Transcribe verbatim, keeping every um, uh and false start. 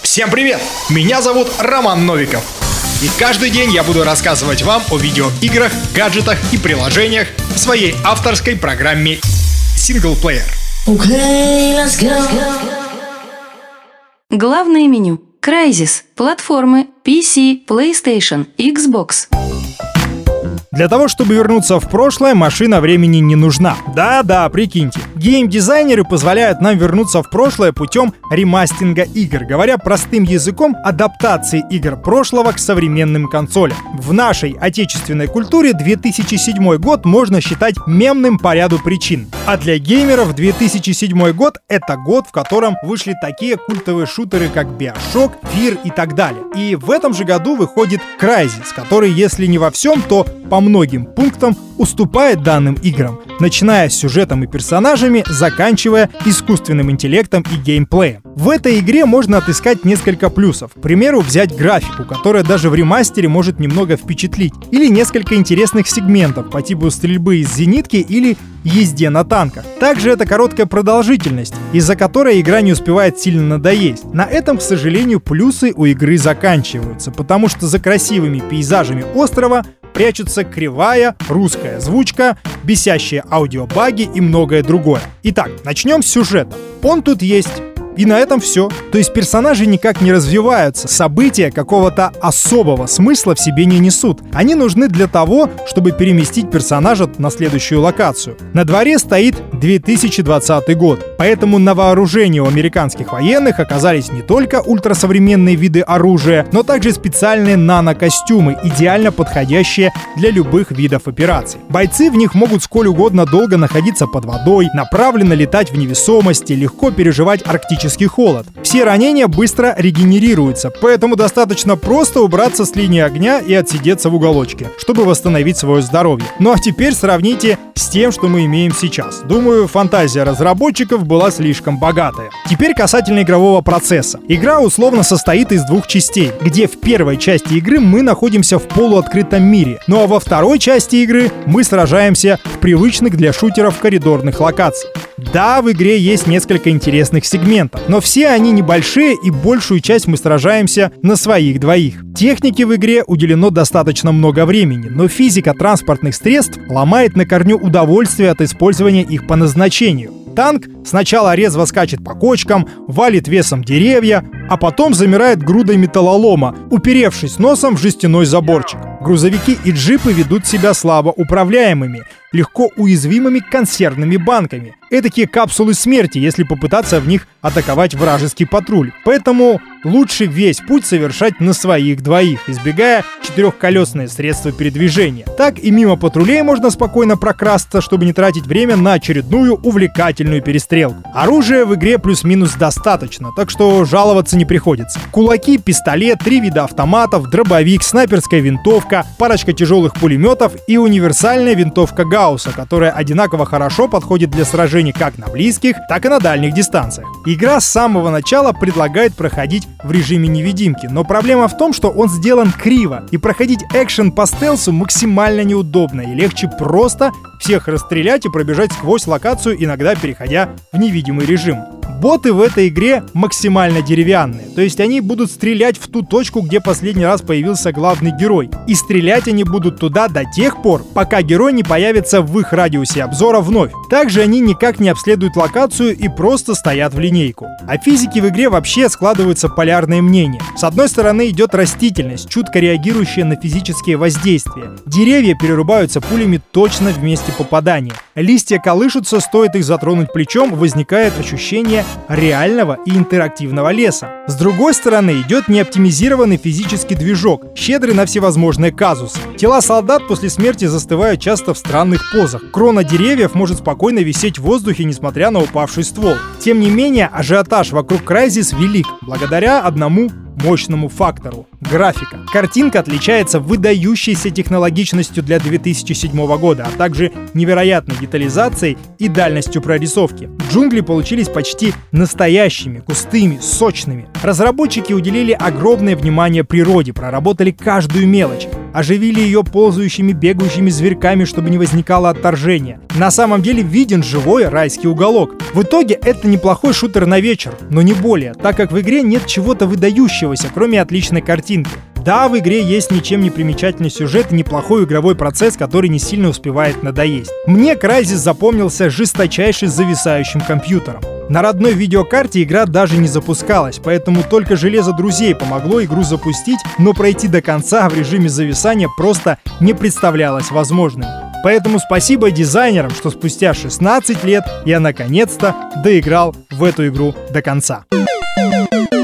Всем привет! Меня зовут Роман Новиков. И каждый день я буду рассказывать вам о видеоиграх, гаджетах и приложениях в своей авторской программе «Синглплеер». Okay, let's go. Главное меню. Crysis. Платформы пи си, PlayStation, Xbox. Для того, чтобы вернуться в прошлое, машина времени не нужна. Да-да, прикиньте. Гейм-дизайнеры позволяют нам вернуться в прошлое путем ремастинга игр. Говоря простым языком, адаптации игр прошлого к современным консолям. В нашей отечественной культуре две тысячи седьмой год можно считать мемным по ряду причин. А для геймеров две тысячи седьмой год — это год, в котором вышли такие культовые шутеры, как BioShock, Fear и так далее. И в этом же году выходит Crysis, который, если не во всем, то по многим пунктам уступает данным играм, начиная с сюжетом и персонажами, заканчивая искусственным интеллектом и геймплеем. В этой игре можно отыскать несколько плюсов. К примеру, взять графику, которая даже в ремастере может немного впечатлить, или несколько интересных сегментов по типу стрельбы из зенитки или езде на танках. Также это короткая продолжительность, из-за которой игра не успевает сильно надоесть. На этом, к сожалению, плюсы у игры заканчиваются, потому что за красивыми пейзажами острова прячутся кривая русская озвучка, бесящие аудиобаги и многое другое. Итак, начнем с сюжета. Он тут есть. И на этом все. То есть персонажи никак не развиваются, события какого-то особого смысла в себе не несут. Они нужны для того, чтобы переместить персонажа на следующую локацию. На дворе стоит две тысячи двадцатый год, поэтому на вооружении у американских военных оказались не только ультрасовременные виды оружия, но также специальные нанокостюмы, идеально подходящие для любых видов операций. Бойцы в них могут сколь угодно долго находиться под водой, направленно летать в невесомости, легко переживать арктический холод. Все ранения быстро регенерируются, поэтому достаточно просто убраться с линии огня и отсидеться в уголочке, чтобы восстановить свое здоровье. Ну а теперь сравните с тем, что мы имеем сейчас. Думаю, фантазия разработчиков была слишком богатая. Теперь касательно игрового процесса. Игра условно состоит из двух частей, где в первой части игры мы находимся в полуоткрытом мире, ну а во второй части игры мы сражаемся в привычных для шутеров коридорных локациях. Да, в игре есть несколько интересных сегментов, но все они небольшие, и большую часть мы сражаемся на своих двоих. Технике в игре уделено достаточно много времени, но физика транспортных средств ломает на корню удовольствие от использования их по назначению. Танк сначала резво скачет по кочкам, валит весом деревья, а потом замирает грудой металлолома, уперевшись носом в жестяной заборчик. Грузовики и джипы ведут себя слабо управляемыми, легко уязвимыми консервными банками. Этакие капсулы смерти, если попытаться в них атаковать вражеский патруль. Поэтому лучше весь путь совершать на своих двоих, избегая четырехколесные средства передвижения. Так и мимо патрулей можно спокойно прокрасться, чтобы не тратить время на очередную увлекательную перестрелку. Оружия в игре плюс-минус достаточно, так что жаловаться не приходится. Кулаки, пистолет, три вида автоматов, дробовик, снайперская винтовка, парочка тяжелых пулеметов и универсальная винтовка Гаусса, которая одинаково хорошо подходит для сражений как на близких, так и на дальних дистанциях. Игра с самого начала предлагает проходить в режиме невидимки, но проблема в том, что он сделан криво, и проходить экшен по стелсу максимально неудобно, и легче просто всех расстрелять и пробежать сквозь локацию, иногда переходя в невидимый режим. Боты в этой игре максимально деревянные, то есть они будут стрелять в ту точку, где последний раз появился главный герой. И стрелять они будут туда до тех пор, пока герой не появится в их радиусе обзора вновь. Также они никак не обследуют локацию и просто стоят в линейку. О физике в игре вообще складываются полярные мнения. С одной стороны идет растительность, чутко реагирующая на физические воздействия. Деревья перерубаются пулями точно в месте попадания. Листья колышутся, стоит их затронуть плечом, возникает ощущение реального и интерактивного леса. С другой стороны идет неоптимизированный физический движок, щедрый на всевозможные казусы. Тела солдат после смерти застывают часто в странных позах. Крона деревьев может спокойно висеть в воздухе, несмотря на упавший ствол. Тем не менее, ажиотаж вокруг Crysis велик, благодаря одному мощному фактору — графика. Картинка отличается выдающейся технологичностью для две тысячи седьмого года, а также невероятной детализацией и дальностью прорисовки. Джунгли получились почти настоящими, густыми, сочными. Разработчики уделили огромное внимание природе, проработали каждую мелочь. оживили ее ползающими, бегающими зверьками, чтобы не возникало отторжения. На самом деле виден живой райский уголок. В итоге это неплохой шутер на вечер, но не более, так как в игре нет чего-то выдающегося, кроме отличной картинки. Да, в игре есть ничем не примечательный сюжет и неплохой игровой процесс, который не сильно успевает надоесть. Мне Crysis запомнился жесточайше зависающим компьютером. На родной видеокарте игра даже не запускалась, поэтому только железо друзей помогло игру запустить, но пройти до конца в режиме зависания просто не представлялось возможным. Поэтому спасибо дизайнерам, что спустя шестнадцать лет я наконец-то доиграл в эту игру до конца.